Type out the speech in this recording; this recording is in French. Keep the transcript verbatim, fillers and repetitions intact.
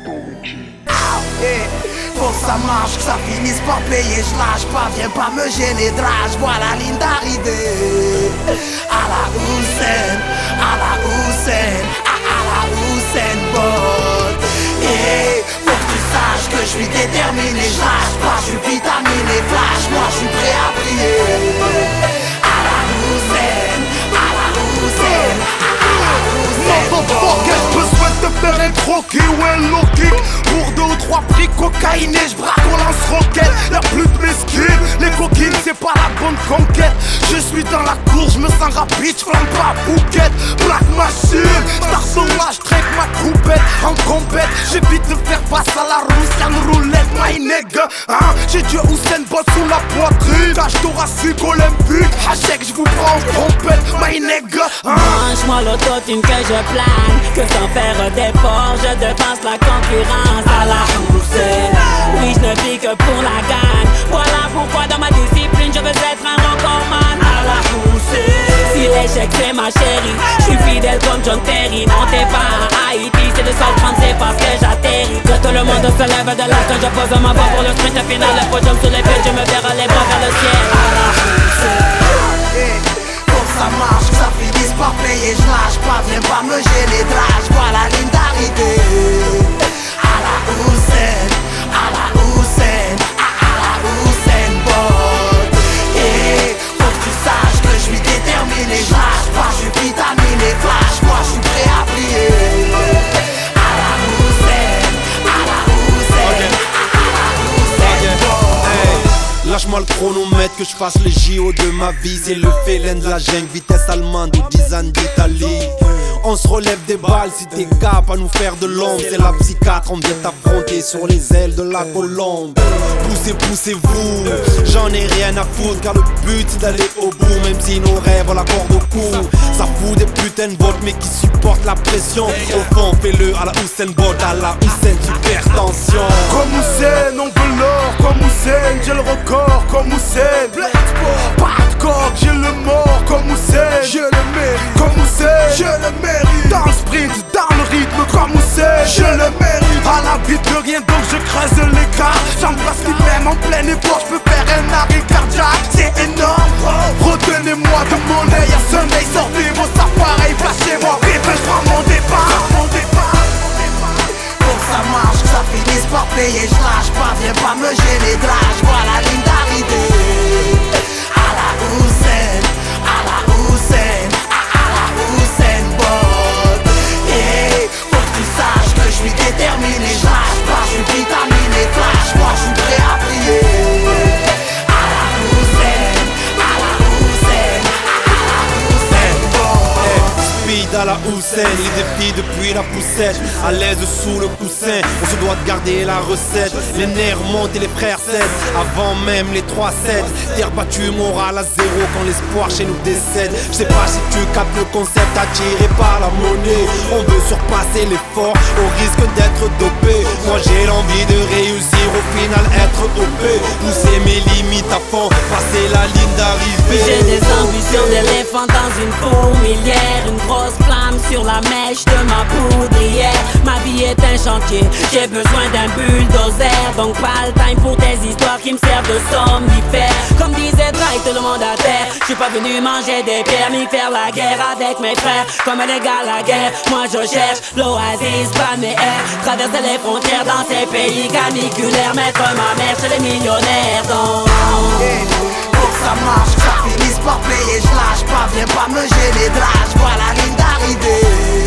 Hey, faut que ça marche, que ça finisse par payer. Je lâche pas, viens pas me gêner. Drage, vois la ligne d'arrivée. À la Hussein, à la Hussein, à, à la Hussein Bolt. Hey, faut que tu saches que je suis déterminé. Je lâche pas, je suis vitaminé. Flash, moi je suis prêt à briller. À la Hussein, à la Hussein, à, à la Hussein Bolt. Besoin de faire un croquis ou un low kick. Pour deux ou trois prix cocaïne et j'braque on lance roquette. La plus mesquine, les coquines c'est pas la bonne conquête. Je suis dans la cour, je me sens rapide, j'flamme pas bouquette. Black machine, star sauvage, track ma coupette. En compète, j'évite de faire face à la rousse, une roulette, my nigga. Hein, j'ai Dieu Hussein Bolt sous la poitrine. Tâche thoracique olympique, hashtag j'vous prends en trompette, my nigga. Hein. Mange-moi l'autotune que je plane, que sans faire d'effort, je devance la concurrence à la Hussein. Oui, je ne vis que pour la gagne. Voilà pourquoi dans ma discipline, je veux être un recordman à la Hussein. Si l'échec c'est ma chérie, je suis fidèle comme John Terry. Non, t'es pas à Haïti, c'est le seul trente, c'est parce que j'atterris. Que tout le monde se lève de l'âge quand je pose ma voix pour le sprint final. Le podium sous les pieds, je me verrai les bras vers le ciel à la Hussein. Hey, faut que ça marche, que ça finisse par payer. Je lâche pas, viens pas me gêner. Drage, vois la ligne d'arrivée. À la Hussein, à la Hussein, à, à la Hussein Bolt. Hey, faut que tu saches que je suis déterminé. Je lâche pas, je suis vitaminé. Flash, moi je suis prêt à briller. À la Hussein, à la Hussein, à, à la Hussein Bolt. Lâche-moi le chronomètre que je fasse les J O de ma vie. C'est le félin de la jungle, vitesse allemande ou dix ans d'Italie. On se relève des balles si t'es cap à nous faire de l'ombre. C'est la psychiatre, on vient t'affronter sur les ailes de la colombe. Poussez, poussez-vous, j'en ai rien à foutre. Car le but c'est d'aller au bout. Même si nos rêves ont la corde au cou. Ça fout des putains de votes mais qui supportent la pression. Au fond fais-le à la Hussein Bolt, à la Hussein hypertension. Comme Hussein, on veut l'or. Comme Hussein, j'ai le record. Comme Hussein, pas de coque, j'ai le mort. Comme Hussein, je le mérite. Comme Hussein, je le mérite. Dans le sprint, dans le rythme. Comme Hussein, je le mérite. À la vie de rien donc je creuse l'écart. J'embrasse qui m'aime en plein effort. Je peux faire un arrêt cardiaque, c'est énorme. Retenez-moi de monnaie, y'a Sunday. Sortez vos appareils, flashez-moi. Vite, je prends mon départ. Mon départ. Faut que ça marche, que ça finisse par payer. Je lâche pas, viens pas me gêner. Drage, vois la ligne d'arrivée. À la Hussein, à la Hussein, à, à la Hussein Bolt. Hey, faut que tu saches que je suis déterminé. Je lâche pas, je suis vitaminé. Flash, moi je suis prêt à briller. À la Hussein, à la Hussein, à, à la Hussein Bolt. Speed à la Hussein, les défis depuis la poussette. À l'aise sous le coussin, on se doit de garder la recette. Les nerfs montent et les frères cèdent. Avant même les trois sept. Terre battue, moral à zéro quand l'espoir chez nous décède. Je sais pas si tu captes le concept attiré par la monnaie. On veut surpasser l'effort au risque d'être dopé. Moi j'ai l'envie de réussir, au final être O P. Pousser mes limites à fond, passer la ligne d'arrivée. J'ai des ambitions d'éléphant dans une fourmilière. Une grosse flamme sur la mèche de ma poudrière. Ma vie est un chantier, j'ai besoin d'un bulldozer. Donc pas le time pour des histoires qui me servent de somnifère. Comme disait Drake, tout le monde à terre. Je suis pas venu manger des pierres, ni faire la guerre avec mes frères. Comme les gars la guerre, moi je cherche l'oasis, pas mes airs. Traverser les frontières dans ces pays caniculaires. Mettre ma mère chez les millionnaires donc Hey, faut que ça marche, que ça finisse par payer. Je lâche pas, viens pas me gêner. Drage, vois la ligne d'arrivée.